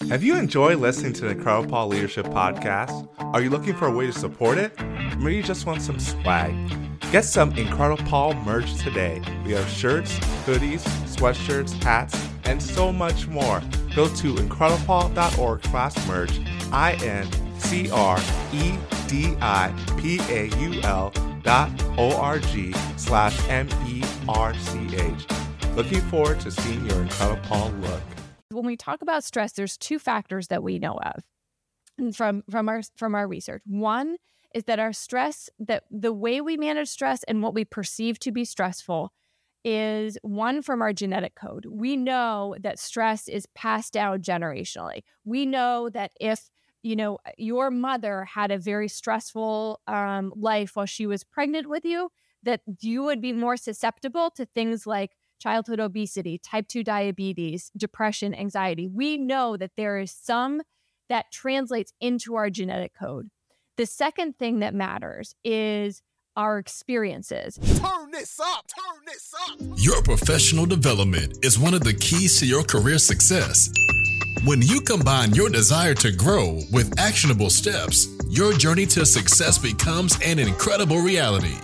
Have you enjoyed listening to the Incredible Paul Leadership Podcast? Are you looking for a way to support it? Maybe you just want some swag. Get some Incredible Paul merch today. We have shirts, hoodies, sweatshirts, hats, and so much more. Go to incrediblepaul.org/merch, incrediblepaul.org/MERCH. Looking forward to seeing your Incredible Paul look. When we talk about stress, there's two factors that we know of from our research. One is that our stress, that the way we manage stress and what we perceive to be stressful is one from our genetic code. We know that stress is passed down generationally. We know that if your mother had a very stressful life while she was pregnant with you, that you would be more susceptible to things like childhood obesity, type 2 diabetes, depression, anxiety. We know that there is some that translates into our genetic code. The second thing that matters is our experiences. Turn this up. Your professional development is one of the keys to your career success. When you combine your desire to grow with actionable steps, your journey to success becomes an incredible reality.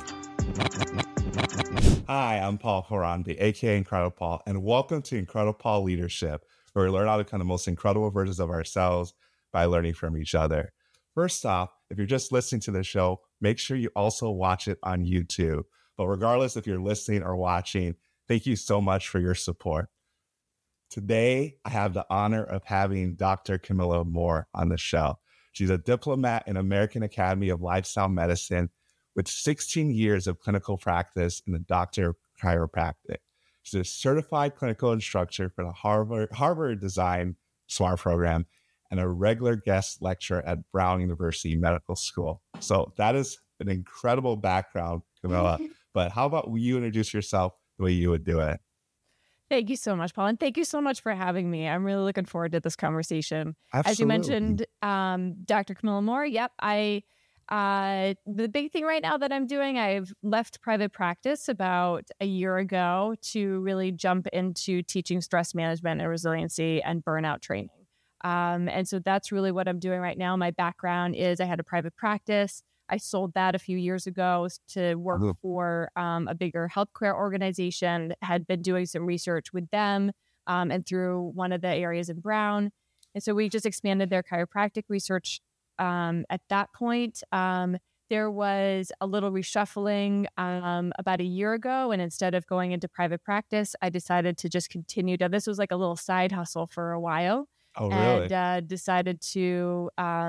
Hi, I'm Paul Horanbi, aka Incredible Paul, and welcome to Incredible Paul Leadership, where we learn how to become the most incredible versions of ourselves by learning from each other. First off, if you're just listening to the show, make sure you also watch it on YouTube. But regardless if you're listening or watching, thank you so much for your support. Today, I have the honor of having Dr. Camilla Moore on the show. She's a diplomat in American Academy of Lifestyle Medicine with 16 years of clinical practice in the doctor of chiropractic. She's a certified clinical instructor for the Harvard Design SMART program and a regular guest lecturer at Brown University Medical School. So that is an incredible background, Camilla. But how about you introduce yourself the way you would do it? Thank you so much, Paul. And thank you so much for having me. I'm really looking forward to this conversation. Absolutely. As you mentioned, Dr. Camilla Moore. Yep. The big thing right now that I'm doing, I've left private practice about a year ago to really jump into teaching stress management and resiliency and burnout training. And so that's really what I'm doing right now. My background is I had a private practice. I sold that a few years ago to work for a bigger healthcare organization, had been doing some research with them and through one of the areas in Brown. And so we just expanded their chiropractic research. At that point, there was a little reshuffling about a year ago. And instead of going into private practice, I decided to just continue this was like a little side hustle for a while. Oh, really? And decided to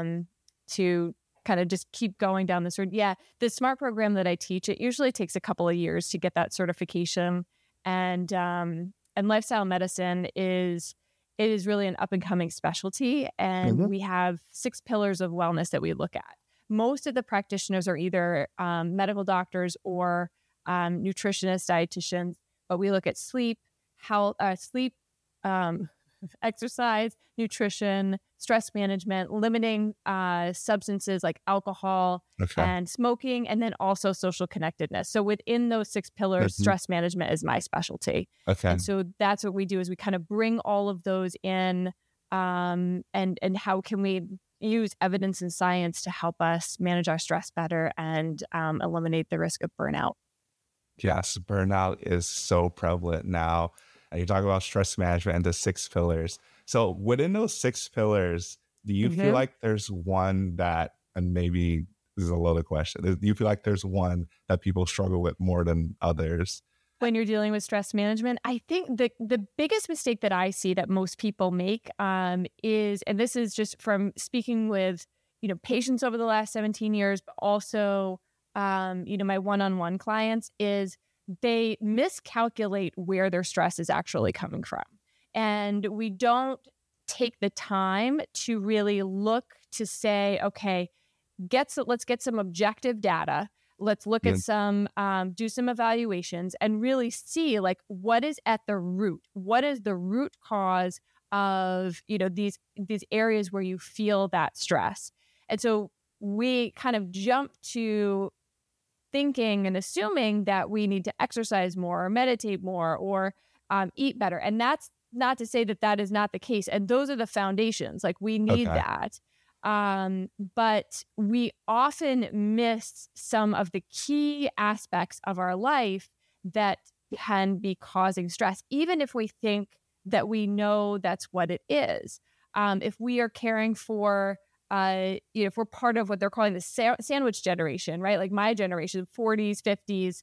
kind of just keep going down this road. Yeah, the SMART program that I teach, it usually takes a couple of years to get that certification. And lifestyle medicine is really an up-and-coming specialty, and we have 6 pillars of wellness that we look at. Most of the practitioners are either medical doctors or nutritionists, dietitians, but we look at sleep, health, exercise, nutrition, stress management, limiting substances like alcohol and smoking, and then also social connectedness. So within those 6 pillars, stress management is my specialty. And so that's what we do is we kind of bring all of those in and how can we use evidence and science to help us manage our stress better and eliminate the risk of burnout. Yes, burnout is so prevalent now. You talk about stress management and the 6 pillars. So within those 6 pillars, do you feel like there's one that, and maybe this is a loaded question, do you feel like there's one that people struggle with more than others? When you're dealing with stress management, I think the biggest mistake that I see that most people make is, and this is just from speaking with, patients over the last 17 years, but also, my one-on-one clients, is they miscalculate where their stress is actually coming from. And we don't take the time to really look to say, okay, let's get some objective data. Let's look at some, do some evaluations and really see like what is at the root. What is the root cause of, these areas where you feel that stress? And so we kind of jump to thinking and assuming that we need to exercise more or meditate more or eat better. And that's not to say that that is not the case. And those are the foundations. Like we need Okay. that. But we often miss some of the key aspects of our life that can be causing stress, even if we think that we know that's what it is. If we are caring for, if we're part of what they're calling the sandwich generation, right? Like my generation, 40s, 50s.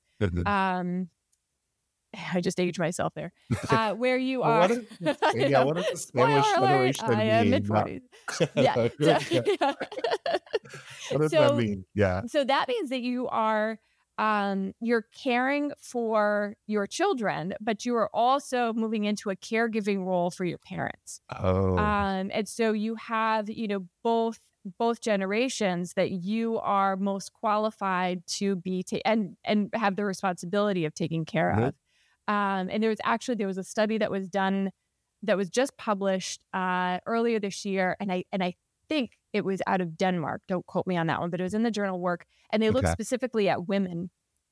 I just aged myself there. Where you Well, are. what is the Spoiler sandwich alert, generation I am mean? mid-40s. Yeah. Yeah. What does that mean? Yeah. So that means that you are you're caring for your children, but you are also moving into a caregiving role for your parents. Oh, And so you have, both generations that you are most qualified to be and have the responsibility of taking care Mhm. of. And there was a study that was done that was just published earlier this year, and I think it was out of Denmark. Don't quote me on that one, but it was in the journal Work, and they looked okay. specifically at women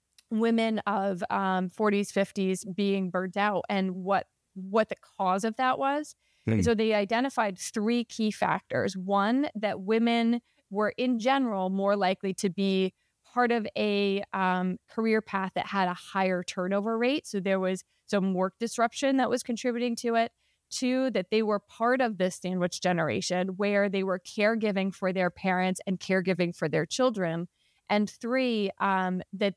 of 40s, 50s being burnt out, and what the cause of that was. And so they identified 3 key factors. One, that women were in general more likely to be part of a career path that had a higher turnover rate. So there was some work disruption that was contributing to it. 2, that they were part of this sandwich generation where they were caregiving for their parents and caregiving for their children. And 3, that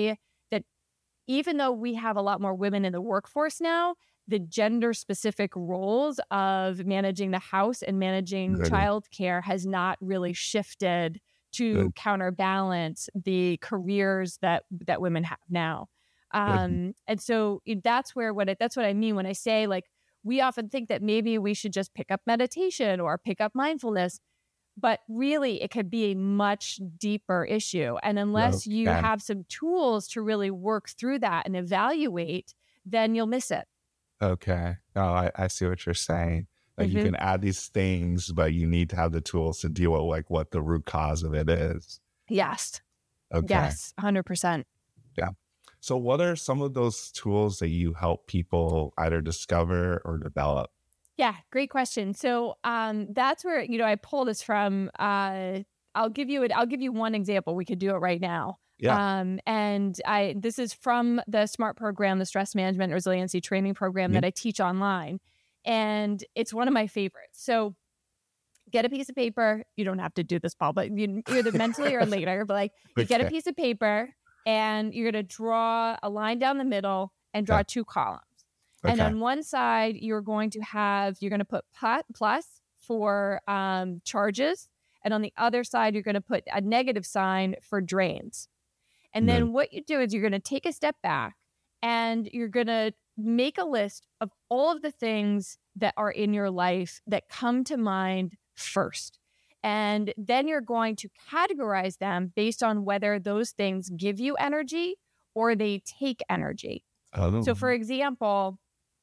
even though we have a lot more women in the workforce now, the gender-specific roles of managing the house and managing childcare has not really shifted to counterbalance the careers that women have now. And so that's what I mean when I say, like, we often think that maybe we should just pick up meditation or pick up mindfulness, but really it could be a much deeper issue. And unless you have some tools to really work through that and evaluate, then you'll miss it. Okay. Oh, I see what you're saying. Like you can add these things, but you need to have the tools to deal with like what the root cause of it is. Yes. Okay. Yes. 100%. Yeah. So what are some of those tools that you help people either discover or develop? Yeah, great question. So that's where, I pull this from. I'll give you one example. We could do it right now. Yeah. And this is from the SMART program, the Stress Management and Resiliency Training program that I teach online. And it's one of my favorites. So get a piece of paper. You don't have to do this, Paul, but either mentally or later, but you get a piece of paper and you're going to draw a line down the middle and draw 2 columns. And on one side, you're going to put plus for charges. And on the other side, you're going to put a negative sign for drains. And then what you do is you're going to take a step back and you're going to make a list of all of the things that are in your life that come to mind first. And then you're going to categorize them based on whether those things give you energy or they take energy. So for example,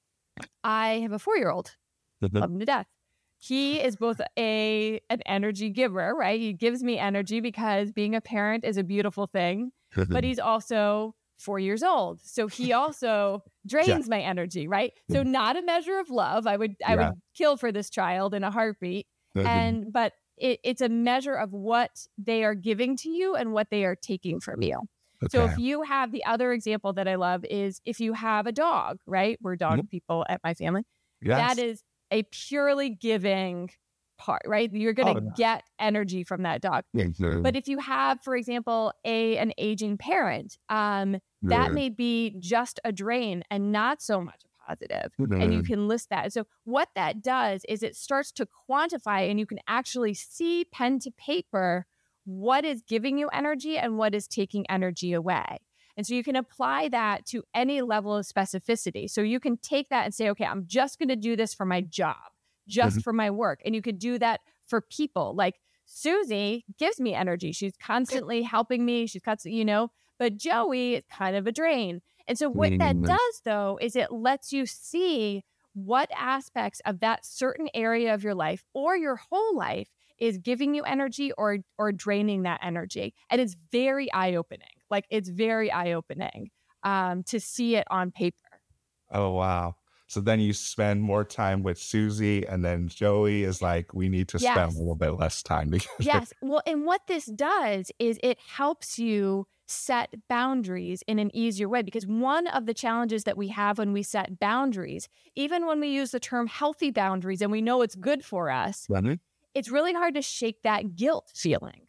I have a 4-year-old, love him to death. He is both an energy giver, right? He gives me energy because being a parent is a beautiful thing, but he's also 4 years old. So he also drains my energy, right? So not a measure of love. I would kill for this child in a heartbeat. But it's a measure of what they are giving to you and what they are taking from you. So if you have, the other example that I love is if you have a dog, right? We're dog people at my family. That is a purely giving part, right? You're going to get energy from that dog. But if you have, for example, an aging parent, that may be just a drain and not so much a positive. And you can list that. So what that does is it starts to quantify, and you can actually see pen to paper what is giving you energy and what is taking energy away. And so you can apply that to any level of specificity. So you can take that and say, okay, I'm just going to do this for my job, just for my work. And you could do that for people. Like Susie gives me energy. She's constantly helping me. She's constantly, but Joey is kind of a drain. And so what that does, though, is it lets you see what aspects of that certain area of your life or your whole life is giving you energy or draining that energy. And it's very eye-opening. Like it's very eye-opening to see it on paper. Oh, wow. So then you spend more time with Susie, and then Joey is like, we need to spend a Yes. little bit less time together. Yes. Well, and what this does is it helps you set boundaries in an easier way, because one of the challenges that we have when we set boundaries, even when we use the term healthy boundaries and we know it's good for us, Mhm. it's really hard to shake that guilt feeling.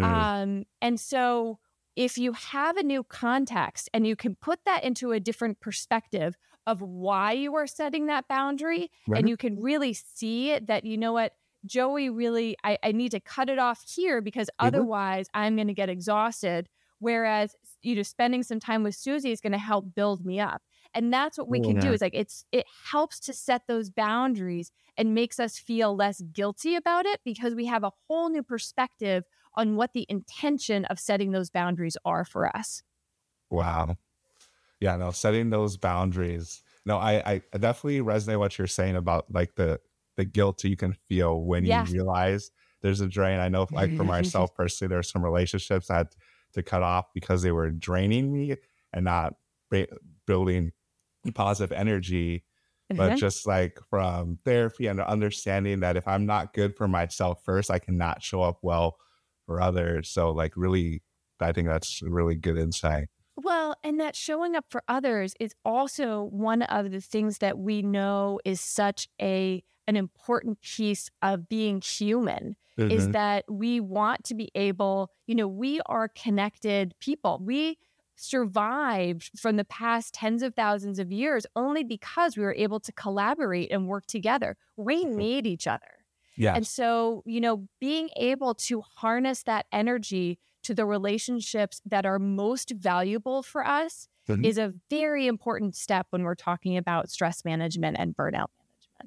And so if you have a new context and you can put that into a different perspective of why you are setting that boundary, and you can really see that, you know what, Joey, really, I need to cut it off here because otherwise I'm going to get exhausted. Whereas, spending some time with Susie is going to help build me up. And that's what we can do, is like, it helps to set those boundaries and makes us feel less guilty about it because we have a whole new perspective on what the intention of setting those boundaries are for us. Wow. Yeah, no, setting those boundaries. No, I definitely resonate what you're saying about like the guilt you can feel when you realize there's a drain. I know, like, for myself personally, there's some relationships I had to cut off because they were draining me and not building positive energy. But just like from therapy and understanding that if I'm not good for myself first, I cannot show up well for others. So like, really, I think that's a really good insight. Well, and that showing up for others is also one of the things that we know is such an important piece of being human, is that we want to be able, we are connected people. We survived from the past tens of thousands of years only because we were able to collaborate and work together. We need each other. Yeah. And so, being able to harness that energy to the relationships that are most valuable for us is a very important step when we're talking about stress management and burnout management.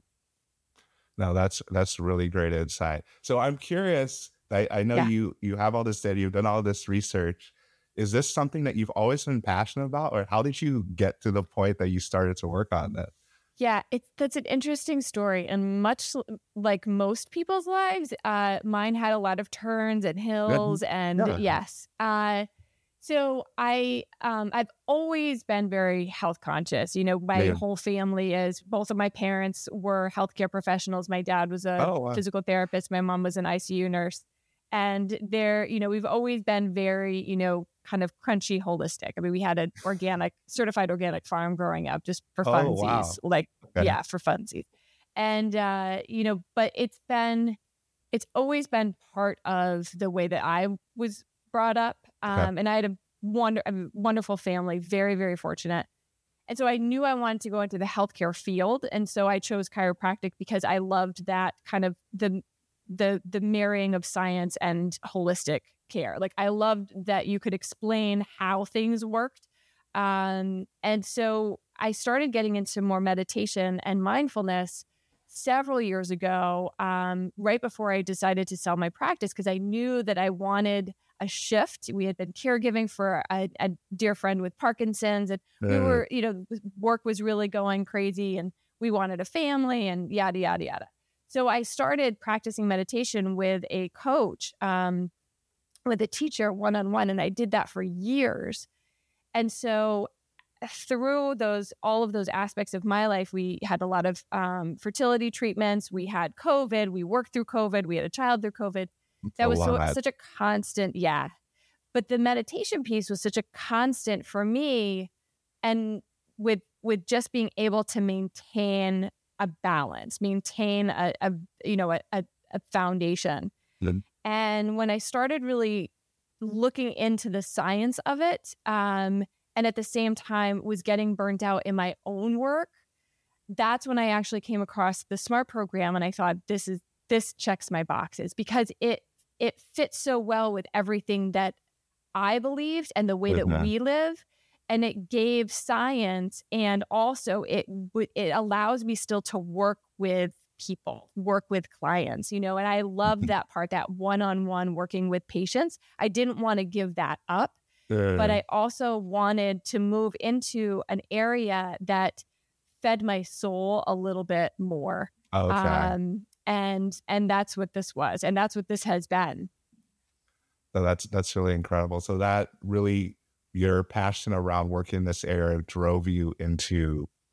No, that's really great insight. So I'm curious, I know you have all this data, you've done all this research. Is this something that you've always been passionate about, or how did you get to the point that you started to work on that? Yeah, that's an interesting story. And much like most people's lives, mine had a lot of turns and hills. And yes. So I've always been very health conscious. My whole family is, both of my parents were healthcare professionals. My dad was a physical therapist. My mom was an ICU nurse. And we've always been very, kind of crunchy, holistic. I mean, we had an certified organic farm growing up just for funsies, for funsies. And, but it's always been part of the way that I was brought up. And I had a wonderful family, very, very fortunate. And so I knew I wanted to go into the healthcare field. And so I chose chiropractic because I loved that kind of the marrying of science and holistic care. Like, I loved that you could explain how things worked. And so I started getting into more meditation and mindfulness several years ago, right before I decided to sell my practice, because I knew that I wanted a shift. We had been caregiving for a dear friend with Parkinson's, and we were, work was really going crazy, and we wanted a family and yada, yada, yada. So I started practicing meditation with a coach, with a teacher one-on-one, and I did that for years. And so through all of those aspects of my life, we had a lot of fertility treatments. We had COVID. We worked through COVID. We had a child through COVID. That was such a constant, But the meditation piece was such a constant for me, and with just being able to maintain a balance, maintain a foundation. And when I started really looking into the science of it, and at the same time was getting burnt out in my own work, that's when I actually came across the SMART program, and I thought, this checks my boxes, because it fits so well with everything that I believed and the way that we live. And it gave science, and also it allows me still to work with people, work with clients, and I love that part, that one-on-one working with patients. I didn't want to give that up, but I also wanted to move into an area that fed my soul a little bit more. And that's what this was, and that's what this has been. So that's really incredible. So that really, your passion around working in this area drove you into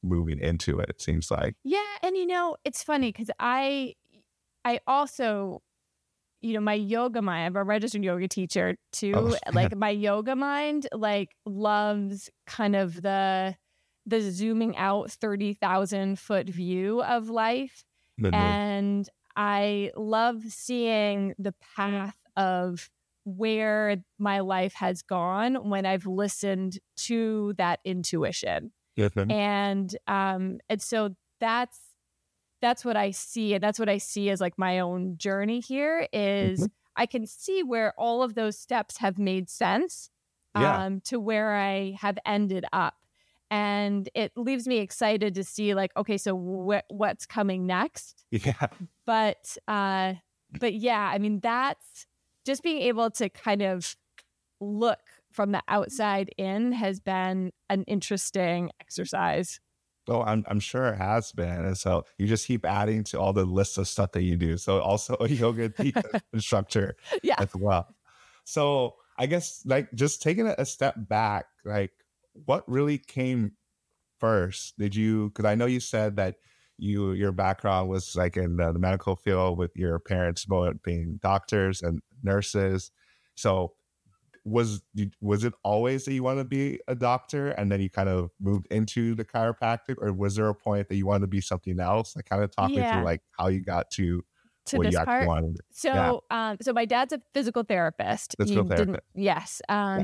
moving into it, it seems like. Yeah. And, it's funny because I also, my yoga mind, I'm a registered yoga teacher too. Oh, Like my yoga mind, like loves kind of the zooming out 30,000 foot view of life. And I love seeing the path of where my life has gone when I've listened to that intuition. And so that's what I see. And that's what I see as like my own journey here is I can see where all of those steps have made sense to where I have ended up. And it leaves me excited to see like, okay, so what's coming next? Yeah. But yeah, I mean, that's just being able to kind of look from the outside in has been an interesting exercise. Oh, I'm sure it has been. And so you just keep adding to all the lists of stuff that you do. So also a yoga instructor as well. So I guess like just taking a step back, like what really came first? Because I know you said that your background was like in the medical field with your parents both being doctors and nurses. So was it always that you want to be a doctor and then you kind of moved into the chiropractic, or was there a point that you wanted to be something else? Like kind of talk me through like how you got to what this you actually part. wanted. So so my dad's a physical therapist. Yes.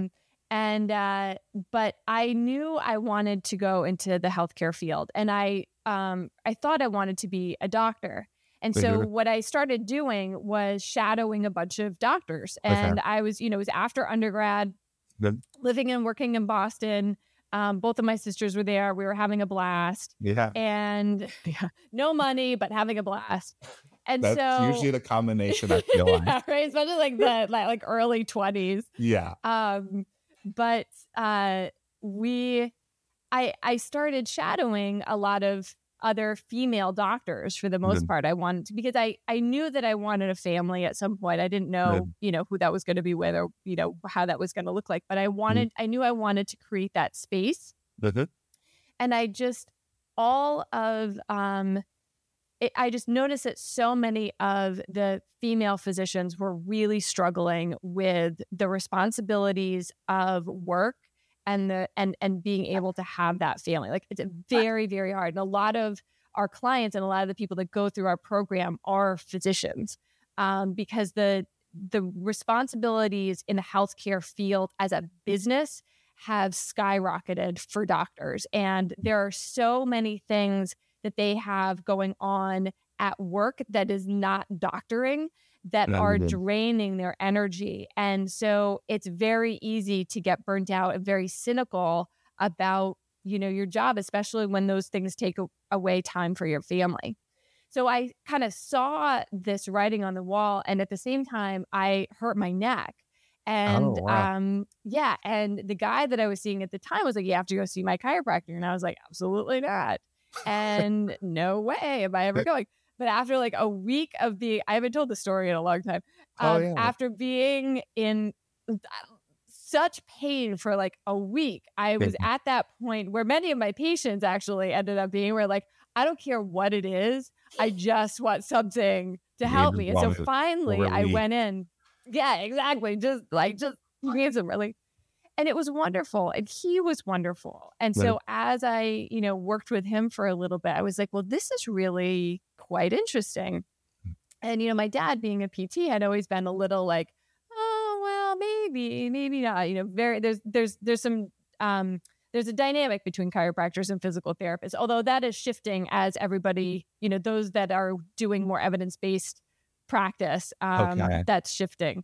But I knew I wanted to go into the healthcare field, and I thought I wanted to be a doctor. And so what I started doing was shadowing a bunch of doctors. And I was, it was after undergrad, living and working in Boston. Both of my sisters were there. We were having a blast. Yeah. And no money, but having a blast. And that's usually the combination, I feel like. Right? Especially like the like early 20s. Yeah. But I started shadowing a lot of other female doctors for the most part. I wanted to, because I knew that I wanted a family at some point. I didn't know, who that was going to be with, or, how that was going to look like. But I knew I wanted to create that space. And I just, I just noticed that so many of the female physicians were really struggling with the responsibilities of work and being able to have that family. Like it's very, very hard. And a lot of our clients and a lot of the people that go through our program are physicians, because the responsibilities in the healthcare field as a business have skyrocketed for doctors. And there are so many things that they have going on at work that is not doctoring, that are draining their energy. And so it's very easy to get burnt out and very cynical about, your job, especially when those things take away time for your family. So I kind of saw this writing on the wall, and at the same time, I hurt my neck. And and the guy that I was seeing at the time was like, you have to go see my chiropractor. And I was like, absolutely not. And no way am I ever going. But after like a week of being, I haven't told the story in a long time. After being in such pain for like a week, I was at that point where many of my patients actually ended up being, where like, I don't care what it is. I just want something to help me. And so finally I went in. Yeah, exactly. Just need some relief. And it was wonderful. And he was wonderful. And so as I, worked with him for a little bit, I was like, well, this is really quite interesting. And, my dad being a PT had always been a little like, oh, well, maybe not, there's some, there's a dynamic between chiropractors and physical therapists, although that is shifting as everybody, those that are doing more evidence-based practice, that's shifting.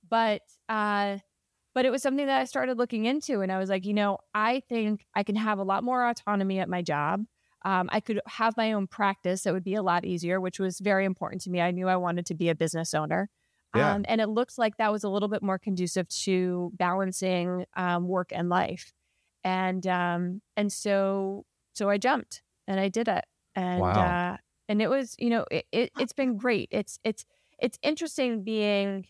But it was something that I started looking into, and I was like, I think I can have a lot more autonomy at my job. I could have my own practice. That would be a lot easier, which was very important to me. I knew I wanted to be a business owner. And it looks like that was a little bit more conducive to balancing work and life. And so I jumped and I did it. And and it was, it's been great. It's interesting being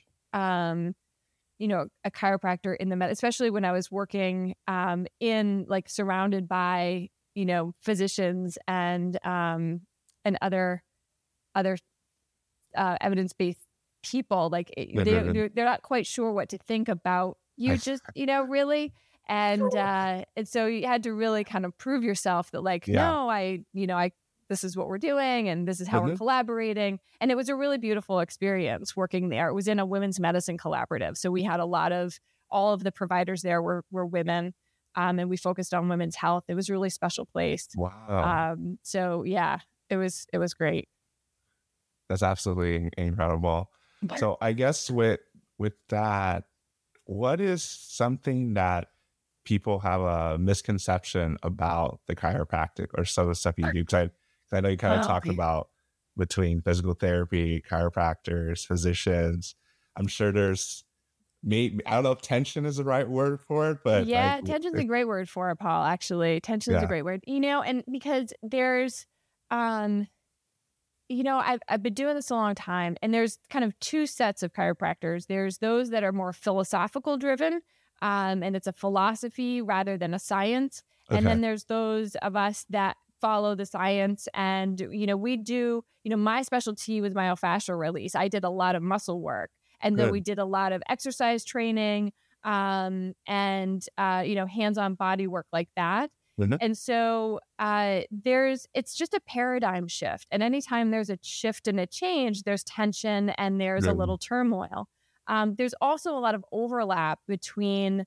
a chiropractor in especially when I was working in like surrounded by physicians and other evidence-based people, like they're not quite sure what to think about you, just really. And so you had to really kind of prove yourself that no, this is what we're doing and this is how we're collaborating. And it was a really beautiful experience working there. It was in a women's medicine collaborative. So we had all of the providers there were women, and we focused on women's health. It was a really special place. Wow. So yeah, it was great. That's absolutely incredible. So I guess with that, what is something that people have a misconception about the chiropractic or some of the stuff you do? Because I know you kind of talked about between physical therapy, chiropractors, physicians. I'm sure there's I don't know if tension is the right word for it, but yeah, tension's a great word for it, Paul. Actually, tension's a great word. And because there's, I've been doing this a long time, and there's kind of two sets of chiropractors. There's those that are more philosophical driven, and it's a philosophy rather than a science. Okay. And then there's those of us that follow the science, and we do. My specialty was myofascial release. I did a lot of muscle work, and then we did a lot of exercise training, and hands-on body work like that. And so it's just a paradigm shift. And anytime there's a shift and a change, there's tension and there's a little turmoil. There's also a lot of overlap between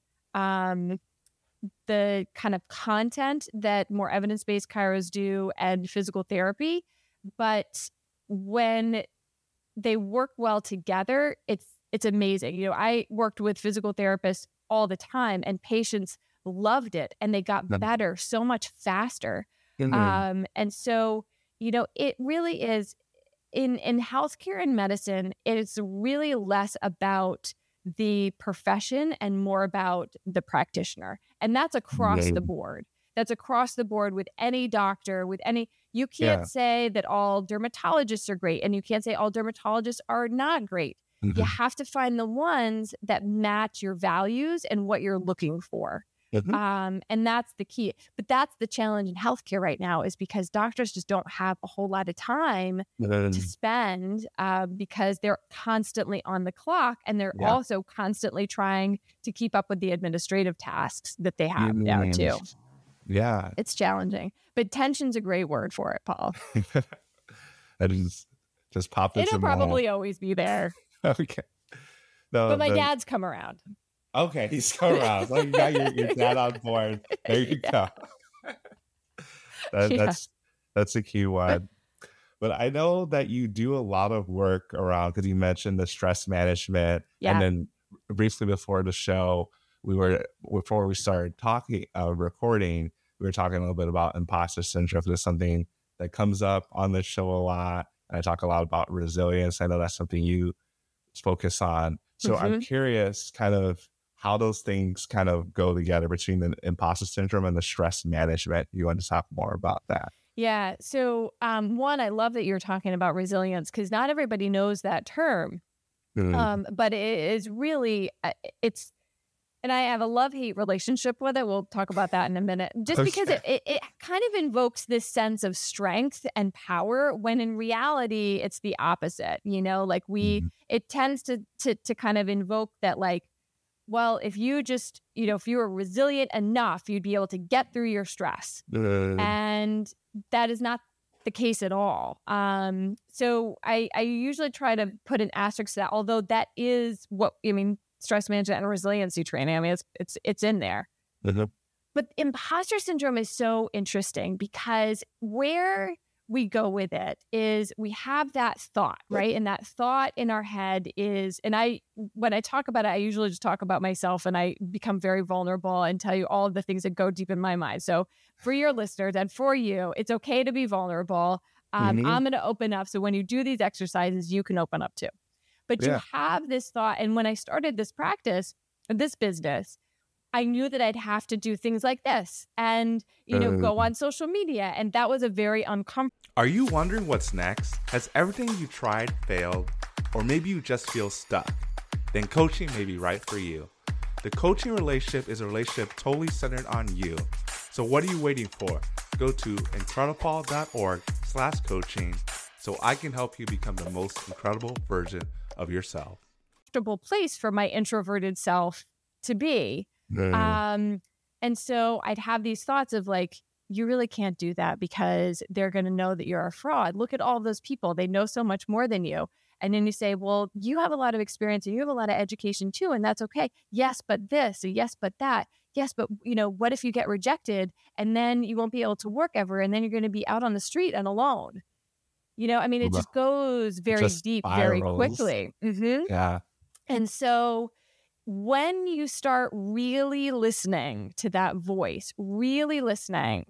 the kind of content that more evidence-based chiros do and physical therapy. But when they work well together, it's amazing. I worked with physical therapists all the time, and patients loved it, and they got better so much faster. And so, it really is in healthcare and medicine, it's really less about the profession and more about the practitioner. And that's across the board. That's across the board with any doctor, you can't say that all dermatologists are great, and you can't say all dermatologists are not great. You have to find the ones that match your values and what you're looking for. And that's the key. But that's the challenge in healthcare right now, is because doctors just don't have a whole lot of time to spend because they're constantly on the clock, and they're also constantly trying to keep up with the administrative tasks that they have now too. Yeah. It's challenging. But tension's a great word for it, Paul. That is just popped into It'll probably always be there. Okay. But my dad's come around. Okay, he's come around. So you got your dad on board. There you go. That's a key one. But I know that you do a lot of work around, because you mentioned the stress management. And then briefly before the show, before we started recording, we were talking a little bit about imposter syndrome. There's something that comes up on the show a lot. And I talk a lot about resilience. I know that's something you focus on. So I'm curious kind of how those things kind of go together between the imposter syndrome and the stress management. You want to talk more about that? Yeah. So one, I love that you're talking about resilience, because not everybody knows that term. But it is really, and I have a love-hate relationship with it. We'll talk about that in a minute. Just because it kind of invokes this sense of strength and power, when in reality, it's the opposite. It tends to kind of invoke that, like, well, if you just, if you were resilient enough, you'd be able to get through your stress. And that is not the case at all. So I usually try to put an asterisk to that, although that is stress management and resiliency training. It's in there. But imposter syndrome is so interesting, because where we go with it is we have that thought, right? And that thought in our head is, and when I talk about it, I usually just talk about myself, and I become very vulnerable and tell you all of the things that go deep in my mind. So for your listeners and for you, it's okay to be vulnerable. I'm going to open up. So when you do these exercises, you can open up too. But you have this thought. And when I started this practice, this business, I knew that I'd have to do things like this and, go on social media. And that was a very uncomfortable. Are you wondering what's next? Has everything you tried failed? Or maybe you just feel stuck? Then coaching may be right for you. The coaching relationship is a relationship totally centered on you. So what are you waiting for? go to incredipol.org/coaching so I can help you become the most incredible version of yourself. Comfortable place for my introverted self to be. And so I'd have these thoughts of like, you really can't do that because they're going to know that you're a fraud. Look at all those people. They know so much more than you. And then you say, well, you have a lot of experience and you have a lot of education too, and that's okay. Yes, but this, yes, but that. Yes, but what if you get rejected and then you won't be able to work ever and then you're going to be out on the street and alone? It just goes very deep, very quickly. Mm-hmm. Yeah. And so when you start really listening to that voice, really listening,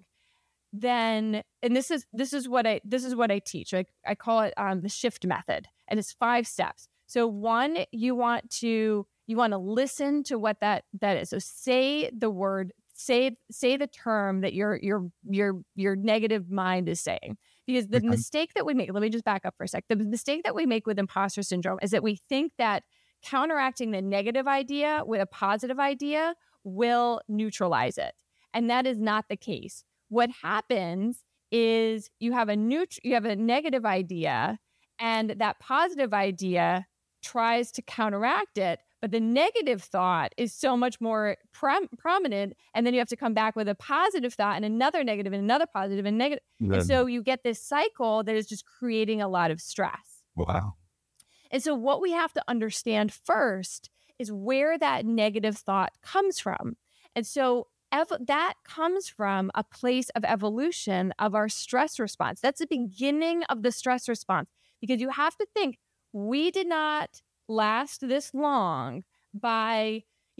then, and this is what I teach. I call it the shift method, and it's 5 steps. So 1, you want to listen to what that is. So say the word, say the term that your negative mind is saying. Because the mistake that we make, let me just back up for a sec. The mistake that we make with imposter syndrome is that we think that counteracting the negative idea with a positive idea will neutralize it. And that is not the case. What happens is you have a negative idea, and that positive idea tries to counteract it, but the negative thought is so much more prominent, and then you have to come back with a positive thought and another negative and another positive and negative. And so you get this cycle that is just creating a lot of stress. Wow. And so what we have to understand first is where that negative thought comes from. And so that comes from a place of evolution of our stress response. That's the beginning of the stress response, because you have to think, we did not last this long by,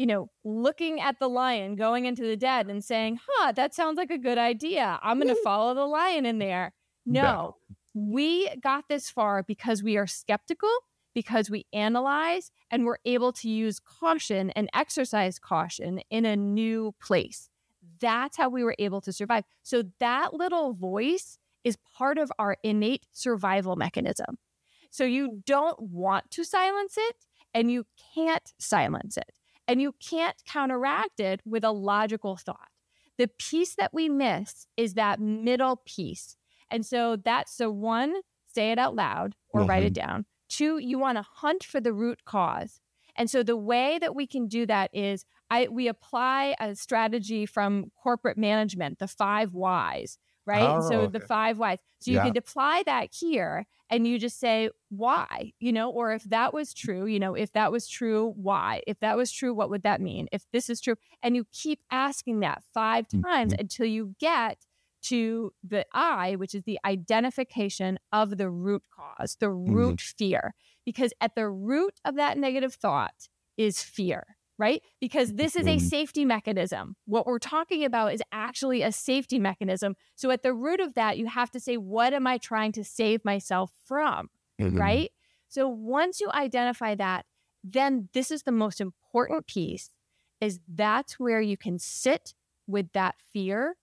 looking at the lion going into the den and saying, that sounds like a good idea. I'm going to follow the lion in there. No, we got this far because we are skeptical, because we analyze, and we're able to use caution and exercise caution in a new place. That's how we were able to survive. So that little voice is part of our innate survival mechanism. So you don't want to silence it, and you can't silence it, and you can't counteract it with a logical thought. The piece that we miss is that middle piece. And so that's 1, say it out loud or write it down. 2, you want to hunt for the root cause. And so the way that we can do that is we apply a strategy from corporate management, the 5 whys, right? The 5 whys. So you can apply that here, and you just say, why? Or if that was true, if that was true, why? If that was true, what would that mean? If this is true, and you keep asking that 5 times until you get to the I, which is the identification of the root cause, the root fear. Because at the root of that negative thought is fear, right? Because this is a safety mechanism. What we're talking about is actually a safety mechanism. So at the root of that, you have to say, what am I trying to save myself from, right? So once you identify that, then this is the most important piece, is that's where you can sit with that fear,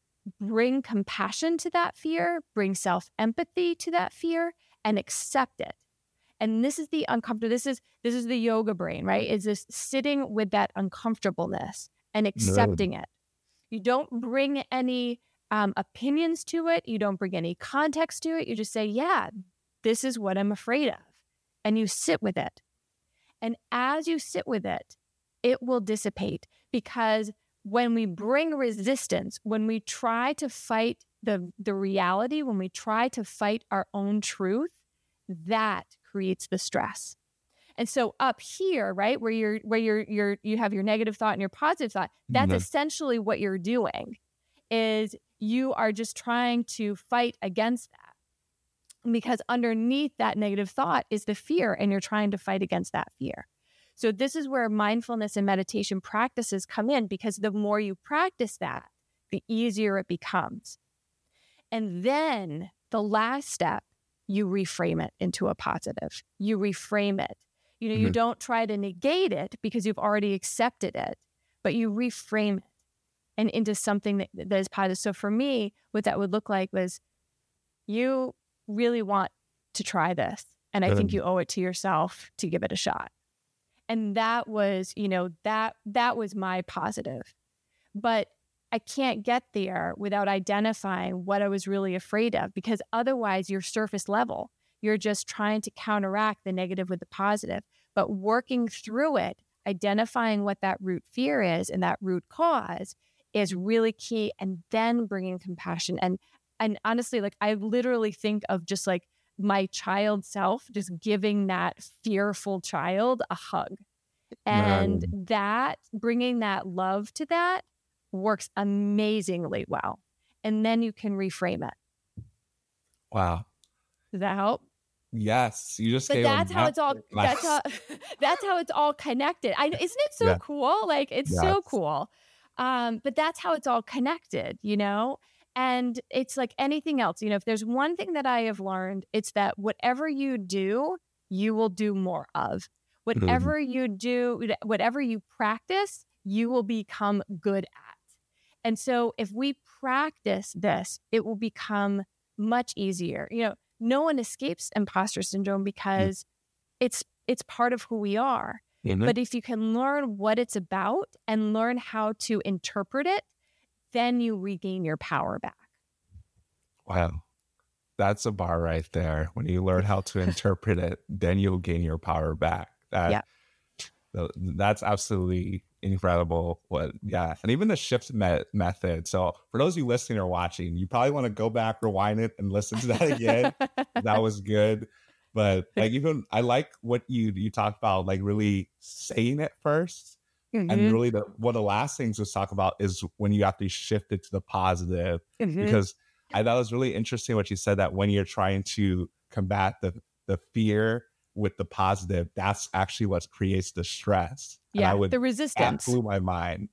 bring compassion to that fear, bring self-empathy to that fear, and accept it. And this is the uncomfortable. This is the yoga brain, right? Is this sitting with that uncomfortableness and accepting it. You don't bring any opinions to it. You don't bring any context to it. You just say, yeah, this is what I'm afraid of. And you sit with it. And as you sit with it, it will dissipate, because when we bring resistance, when we try to fight the reality, when we try to fight our own truth, that creates the stress. And so up here, right, where you have your negative thought and your positive thought, that's essentially what you're doing, is you are just trying to fight against that, because underneath that negative thought is the fear, and you're trying to fight against that fear. So this is where mindfulness and meditation practices come in, because the more you practice that, the easier it becomes. And then the last step, you reframe it into a positive. You reframe it. You don't try to negate it because you've already accepted it, but you reframe it and into something that is positive. So for me, what that would look like was, you really want to try this, and I think you owe it to yourself to give it a shot. And that was, that was my positive. But I can't get there without identifying what I was really afraid of, because otherwise you're surface level. You're just trying to counteract the negative with the positive. But working through it, identifying what that root fear is and that root cause is really key. And then bringing compassion. And honestly, like, I literally think of just like my child self, just giving that fearful child a hug. And that, bringing that love to that, works amazingly well. And then you can reframe it. Wow. Does that help? Yes. You just But gave that's them how it's all nice. that's how it's all connected. Isn't it so cool? Like, it's so cool. But that's how it's all connected, you know? And it's like anything else. You know, if there's one thing that I have learned, it's that whatever you do, you will do more of. Whatever you do, whatever you practice, you will become good at. And so if we practice this, it will become much easier. You know, no one escapes imposter syndrome because it's part of who we are. But if you can learn what it's about and learn how to interpret it, then you regain your power back. Wow. That's a bar right there. When you learn how to interpret it, then you'll gain your power back. That's absolutely incredible. And even the shift method. So for those of you listening or watching, you probably want to go back, rewind it, and listen to that again. That was good. But like, even I like what you talked about, like really saying it first. And really one of the last things was talk about is when you have to shift it to the positive. Because I thought it was really interesting what you said, that when you're trying to combat the fear with the positive, that's actually what creates the stress. Yeah, the resistance. That blew my mind.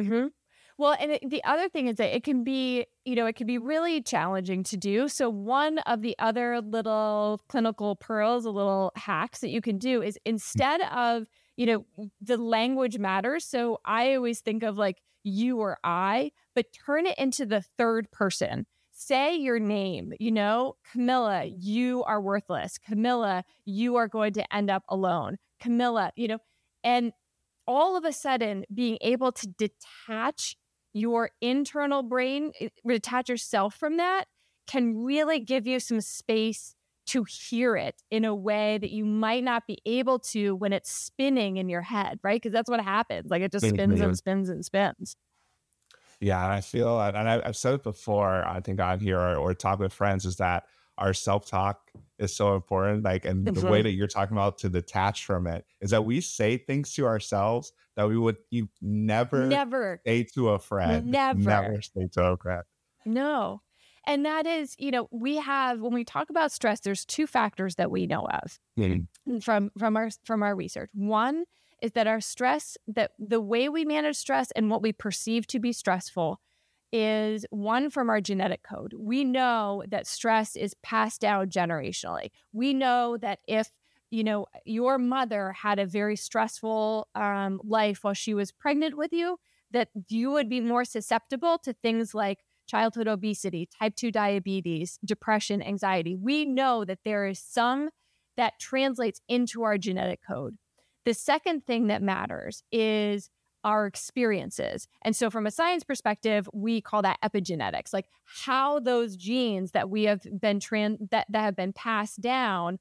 Well, and the other thing is that it can be really challenging to do. So one of the other little clinical pearls, a little hacks that you can do is, instead of, you know, the language matters. So I always think of like you or I, but turn it into the third person. Say your name, you know, Camilla, you are worthless. Camilla, you are going to end up alone. Camilla, you know, and all of a sudden being able to detach your internal brain, detach yourself from that, can really give you some space to hear it in a way that you might not be able to when it's spinning in your head, right? Because that's what happens. Like, it just spins and spins and spins. Yeah, and I feel, and I've said it before, I think on here or talk with friends, is that our self-talk is so important. Like, and the way that you're talking about to detach from it is that we say things to ourselves that you never say to a friend. Never say to a friend. No. And that is, you know, when we talk about stress, there's two factors that we know of from our research. One is that our stress, that the way we manage stress and what we perceive to be stressful is one from our genetic code. We know that stress is passed down generationally. We know that if, you know, your mother had a very stressful life while she was pregnant with you, that you would be more susceptible to things like childhood obesity, type 2 diabetes, depression, anxiety. We know that there is some that translates into our genetic code. The second thing that matters is our experiences. And so from a science perspective, we call that epigenetics, like how those genes that we have been that have been passed down,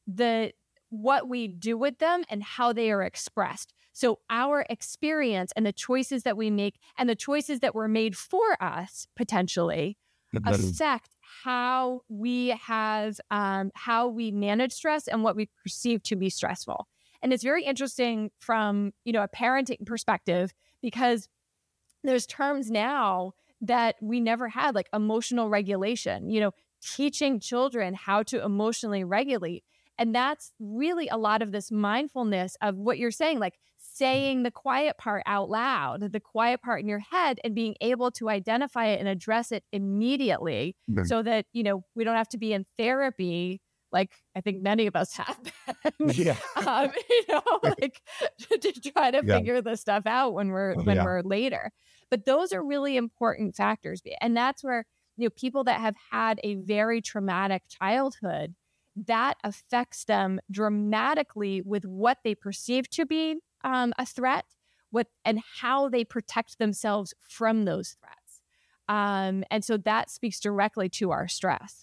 what we do with them and how they are expressed. So our experience and the choices that we make and the choices that were made for us potentially affect how we manage stress and what we perceive to be stressful. And it's very interesting from, you know, a parenting perspective, because there's terms now that we never had, like emotional regulation, you know, teaching children how to emotionally regulate. And that's really a lot of this mindfulness of what you're saying, like saying the quiet part out loud, the quiet part in your head, and being able to identify it and address it immediately so that, you know, we don't have to be in therapy like I think many of us have been, you know, like to try to figure this stuff out when we're later. But those are really important factors. And that's where, you know, people that have had a very traumatic childhood, that affects them dramatically with what they perceive to be a threat, and how they protect themselves from those threats. And so that speaks directly to our stress.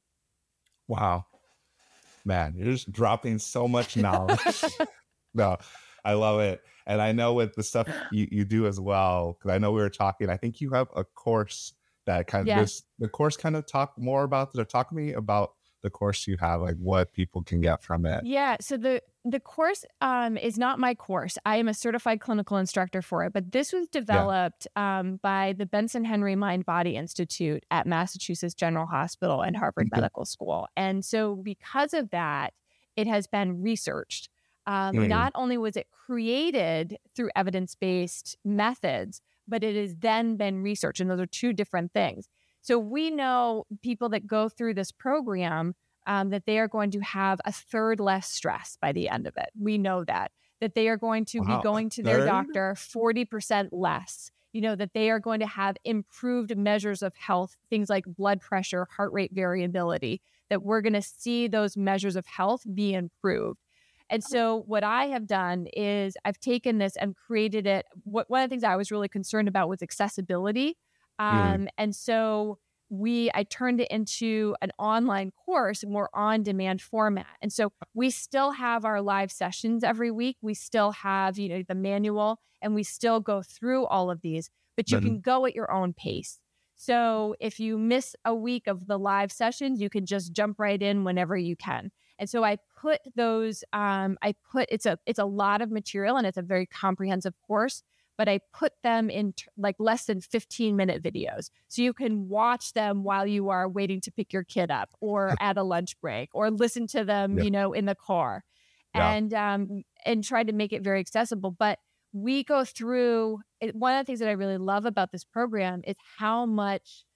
Wow. Man, you're just dropping so much knowledge. No, I love it. And I know with the stuff you do as well, because I know we were talking, I think you have a course that kind of Yes. the course kind of talk more about, talk to me about the course you have, like what people can get from it. Yeah. So the course is not my course. I am a certified clinical instructor for it, but this was developed by the Benson Henry Mind Body Institute at Massachusetts General Hospital and Harvard Medical School. And so because of that, it has been researched. Not only was it created through evidence-based methods, but it has then been researched. And those are two different things. So we know people that go through this program that they are going to have a third less stress by the end of it. We know that they are going to be going to their doctor 40% less, that they are going to have improved measures of health, things like blood pressure, heart rate variability, that we're going to see those measures of health be improved. And so what I have done is I've taken this and created it. One of the things I was really concerned about was accessibility. And so I turned it into an online course, more on-demand format. And so we still have our live sessions every week. We still have, the manual, and we still go through all of these, but you can go at your own pace. So if you miss a week of the live sessions, you can just jump right in whenever you can. And so I put those, it's a lot of material, and it's a very comprehensive course, but I put them in like less than 15-minute videos. So you can watch them while you are waiting to pick your kid up, or at a lunch break, or listen to them, in the car, and try to make it very accessible. But we go through it. One of the things that I really love about this program is how much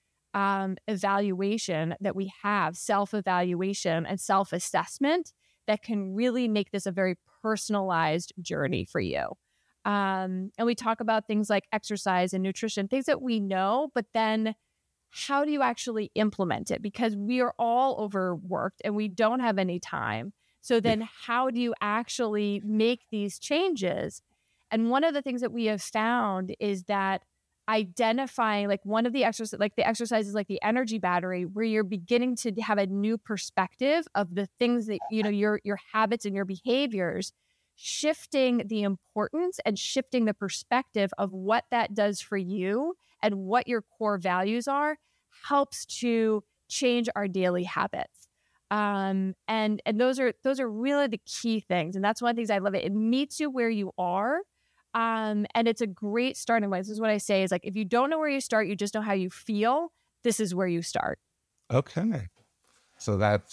evaluation that we have, self-evaluation and self-assessment, that can really make this a very personalized journey for you. And we talk about things like exercise and nutrition, things that we know, but then how do you actually implement it? Because we are all overworked and we don't have any time. So then how do you actually make these changes? And one of the things that we have found is that identifying, like one of the exercises like the energy battery, where you're beginning to have a new perspective of the things that, your habits and your behaviors, shifting the importance and shifting the perspective of what that does for you and what your core values are, helps to change our daily habits. And those are really the key things. And that's one of the things I love. It meets you where you are. And it's a great starting point. This is what I say is, like, if you don't know where you start, you just know how you feel. This is where you start. Okay. So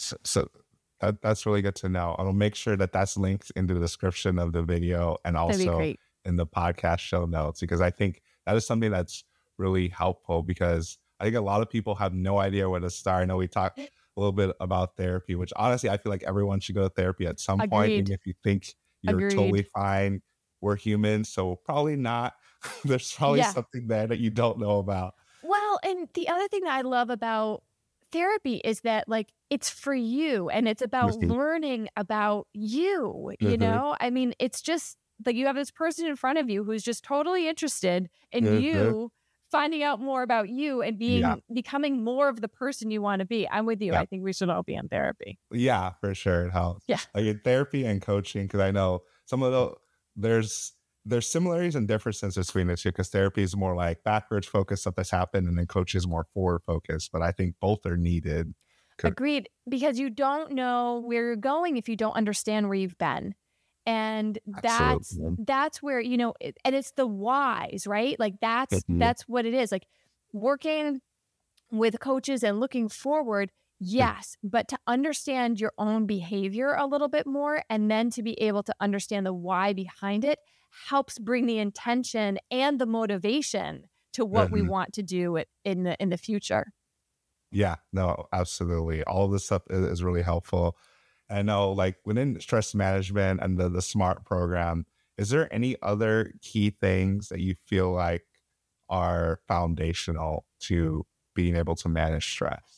that's really good to know. I'll make sure that that's linked in the description of the video, and also in the podcast show notes, because I think that is something that's really helpful, because I think a lot of people have no idea where to start. I know we talked a little bit about therapy, which honestly, I feel like everyone should go to therapy at some point. Even if you think you're totally fine, we're humans, so probably not. There's probably something there that you don't know about. Well, and the other thing that I love about therapy is that, like, it's for you, and it's about learning about you, I mean, it's just like you have this person in front of you who's just totally interested in you finding out more about you and becoming more of the person you want to be. I'm with you. I think we should all be in therapy. Yeah, for sure. It helps. Yeah. Like in therapy and coaching, because I know some of there's similarities and differences between the two, because therapy is more like backwards focused, stuff that's happened, and then coaching is more forward focused. But I think both are needed. Agreed. Because you don't know where you're going if you don't understand where you've been. And that's where, and it's the whys, right? Like that's what it is. Like working with coaches and looking forward, yes, but to understand your own behavior a little bit more, and then to be able to understand the why behind it, helps bring the intention and the motivation to what we want to do in the future. Yeah, no, absolutely. All of this stuff is really helpful. I know, like within stress management and the SMART program, is there any other key things that you feel like are foundational to being able to manage stress?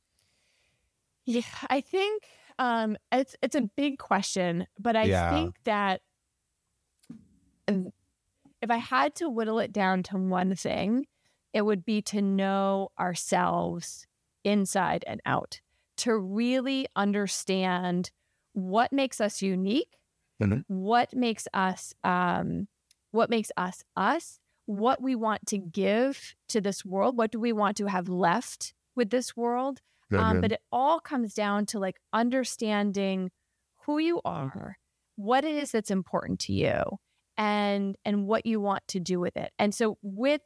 Yeah, I think it's a big question, but I think that if I had to whittle it down to one thing, it would be to know ourselves inside and out, to really understand what makes us unique, what makes us us, what we want to give to this world, what do we want to have left with this world. But it all comes down to like understanding who you are, what it is that's important to you, and what you want to do with it. And so with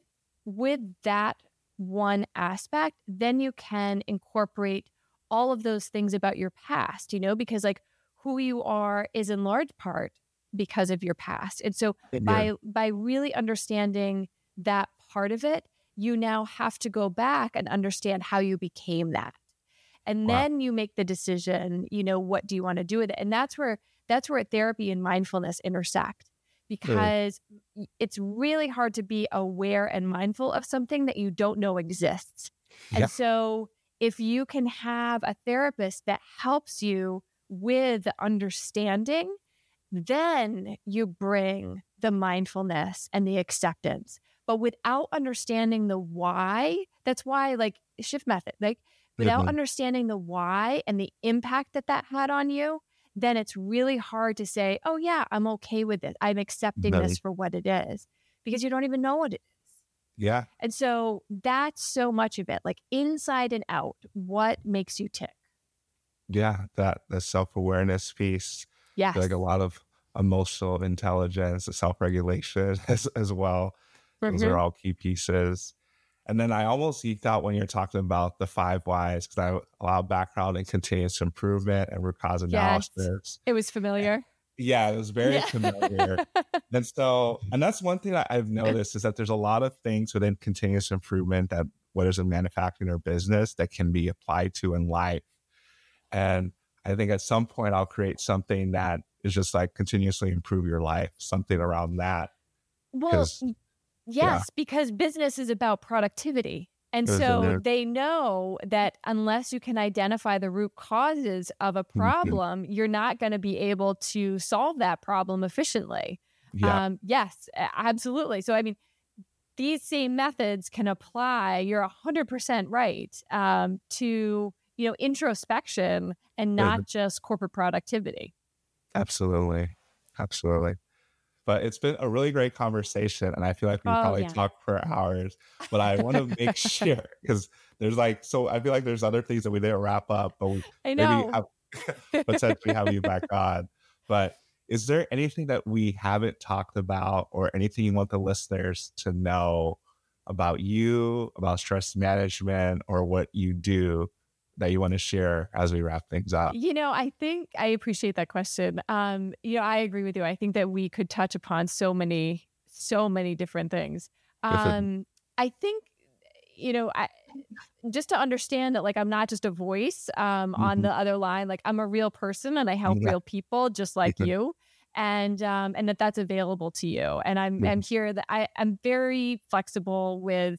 that one aspect, then you can incorporate all of those things about your past, because like who you are is in large part because of your past. And so by really understanding that part of it, you now have to go back and understand how you became that. And then you make the decision, what do you want to do with it? And that's where therapy and mindfulness intersect, because it's really hard to be aware and mindful of something that you don't know exists. And so if you can have a therapist that helps you with the understanding, then you bring the mindfulness and the acceptance. But without understanding the why, that's why like shift method, like without understanding the why and the impact that had on you, then it's really hard to say, oh yeah, I'm okay with it. I'm accepting this for what it is, because you don't even know what it is. Yeah. And so that's so much of it, like inside and out, what makes you tick? Yeah. The self-awareness piece. Yes. Like a lot of emotional intelligence, self-regulation as well. Those are all key pieces. And then I almost geeked out when you're talking about the 5 whys, because I allow background in continuous improvement and root cause analysis. Yes. It was familiar. Yeah, it was very familiar. And that's one thing that I've noticed, is that there's a lot of things within continuous improvement, that whether it's in manufacturing or business, that can be applied to in life. And I think at some point I'll create something that is just like continuously improve your life, something around that. Well, yes, because business is about productivity. And so they know that unless you can identify the root causes of a problem, you're not going to be able to solve that problem efficiently. Yes, absolutely. So, I mean, these same methods can apply, you're 100% right, to, introspection and not just corporate productivity. Absolutely. But it's been a really great conversation, and I feel like we probably talk for hours, but I want to make sure, because there's I feel like there's other things that we didn't wrap up, but we maybe have potentially have you back on. But is there anything that we haven't talked about, or anything you want the listeners to know about you, about stress management, or what you do, that you want to share as we wrap things up? I think I appreciate that question. I agree with you. I think that we could touch upon so many different things. I think, just to understand that, like, I'm not just a voice on the other line, like I'm a real person and I help real people just like you. And that's available to you. And I'm here, that I'm very flexible with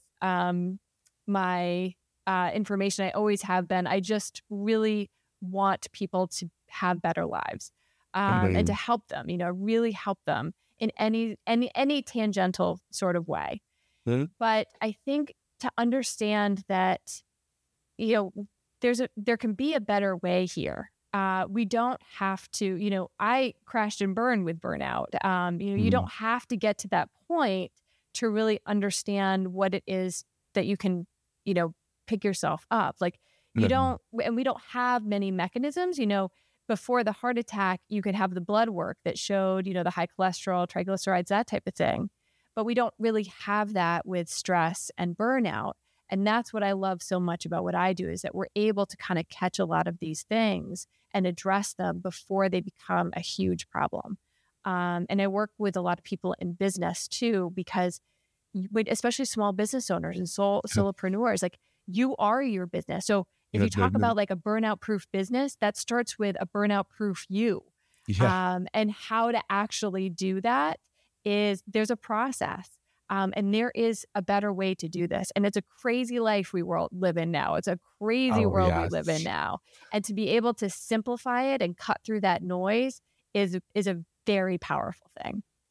my information. I always have been. I just really want people to have better lives, and to help them, really help them in any tangential sort of way. But I think to understand that, there can be a better way here. We don't have to, I crashed and burned with burnout. You don't have to get to that point to really understand what it is that you can, pick yourself up. Like we don't have many mechanisms, before the heart attack, you could have the blood work that showed, the high cholesterol, triglycerides, that type of thing. But we don't really have that with stress and burnout. And that's what I love so much about what I do, is that we're able to kind of catch a lot of these things and address them before they become a huge problem. And I work with a lot of people in business too, because especially small business owners and solopreneurs, like, you are your business. So if you talk about like a burnout proof business, that starts with a burnout proof you. And how to actually do that is, there's a process. And there is a better way to do this. And it's a crazy life we live in now. It's a crazy world we live in now. And to be able to simplify it and cut through that noise is a very powerful thing.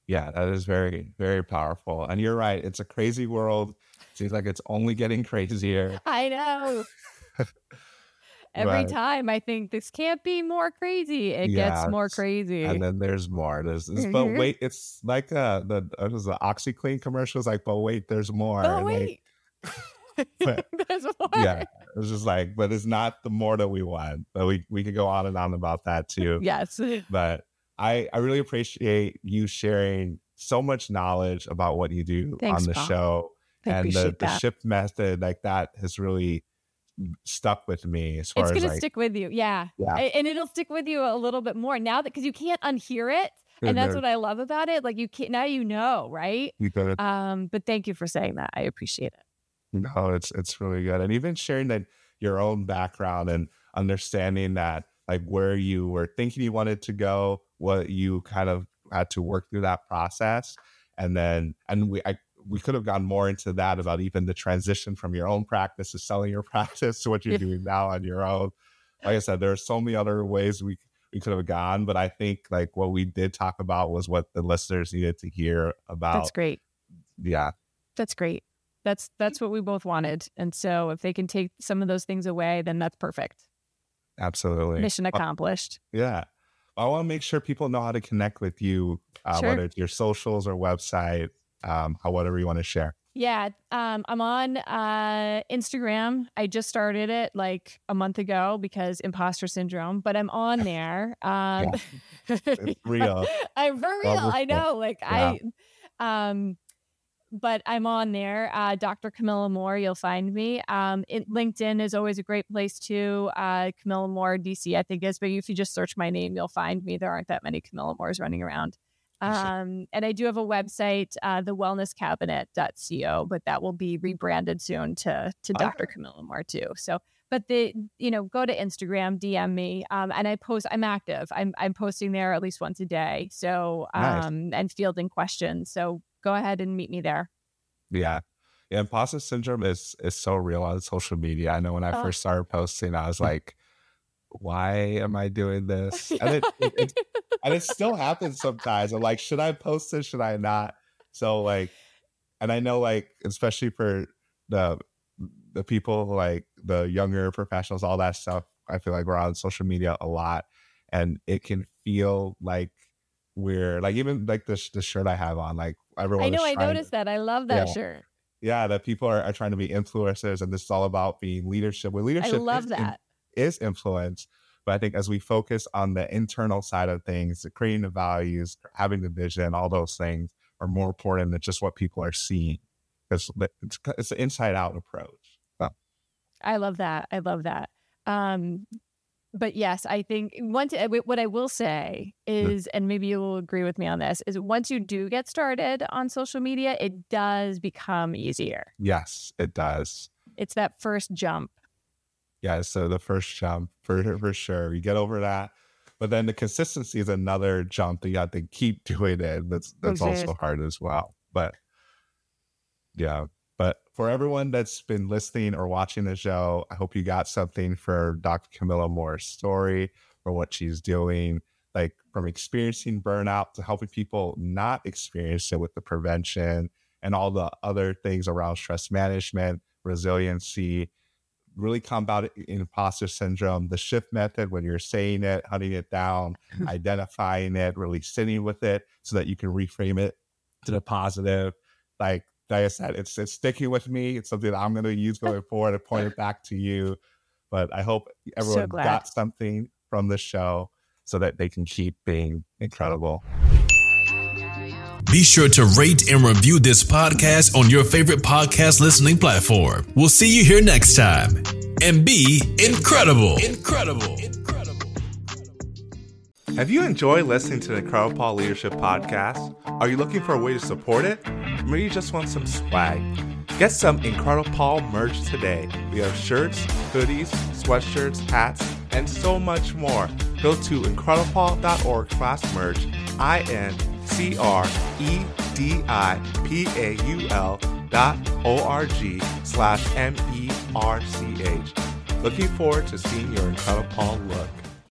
Yeah, that is very, very powerful. And you're right. It's a crazy world. Seems like it's only getting crazier. I know. Every time I think this can't be more crazy, it gets more crazy. And then there's more. But wait, it's like the OxyClean commercials. Like, but wait, there's more. But wait, there's more. Yeah, it's just like, but it's not the more that we want. But we could go on and on about that too. Yes. But I really appreciate you sharing so much knowledge about what you do on the show. And the shift method, like that has really stuck with me as far as it's going to stick with you. Yeah. And it'll stick with you a little bit more now, that because you can't unhear it. And that's what I love about it. Like, you can't, now you know, right? But thank you for saying that. I appreciate it. No, it's really good. And even sharing that your own background and understanding that, like, where you were thinking you wanted to go, what you kind of had to work through that process. And then, we could have gone more into that about even the transition from your own practice to selling your practice to what you're doing now on your own. Like I said, there are so many other ways we could have gone, but I think like what we did talk about was what the listeners needed to hear about. That's great. Yeah. That's great. That's what we both wanted. And so if they can take some of those things away, then that's perfect. Absolutely. Mission accomplished. Yeah. I want to make sure people know how to connect with you, whether it's your socials or website. Whatever you want to share. Yeah. I'm on Instagram. I just started it like a month ago because imposter syndrome, but I'm on there. It's real. I'm for real. I know. Like but I'm on there. Dr. Camilla Moore, you'll find me. LinkedIn is always a great place too. Camilla Moore DC, I think is, but if you just search my name, you'll find me. There aren't that many Camilla Moores running around. And I do have a website, thewellnesscabinet.co, but that will be rebranded soon to Dr. Camilla Moore too. So, but go to Instagram, DM me, and I'm active. I'm posting there at least once a day. So, nice. And fielding questions. So go ahead and meet me there. Yeah. Yeah. Imposter syndrome is so real on social media. I know when I first started posting, I was like, why am I doing this? And it still happens sometimes. I'm like, should I post this? Should I not? So like, and I know like, especially for the people like the younger professionals, all that stuff, I feel like we're on social media a lot, and it can feel like we're like, even like the shirt I have on, like everyone. I know, I noticed that. I love that shirt. Yeah, that people are trying to be influencers, and this is all about being leadership. With leadership, I love that. Is influence. But I think as we focus on the internal side of things, creating the values, having the vision, all those things are more important than just what people are seeing. Because it's an inside out approach. So. I love that. But yes, I think what I will say is, and maybe you'll agree with me on this, is once you do get started on social media, it does become easier. Yes, it does. It's that first jump. Yeah, so the first jump, for sure. You get over that. But then the consistency is another jump that you have to keep doing it. That's also hard as well. But yeah. But for everyone that's been listening or watching the show, I hope you got something for Dr. Camilla Moore's story, for what she's doing, like from experiencing burnout to helping people not experience it with the prevention and all the other things around stress management, resiliency, really combat imposter syndrome, the shift method, when you're saying it, hunting it down, identifying it, really sitting with it so that you can reframe it to the positive. Like I said, it's sticking with me. It's something that I'm going to use going forward and point it back to you. But I hope everyone got something from the show so that they can keep being incredible. Be sure to rate and review this podcast on your favorite podcast listening platform. We'll see you here next time. And be incredible. Incredible. Have you enjoyed listening to the Incredible Paul Leadership Podcast? Are you looking for a way to support it? Maybe you just want some swag. Get some Incredible Paul merch today. We have shirts, hoodies, sweatshirts, hats, and so much more. Go to incrediblepaul.org/merch, incredible.org/merch. Looking forward to seeing your Incredible Paul look.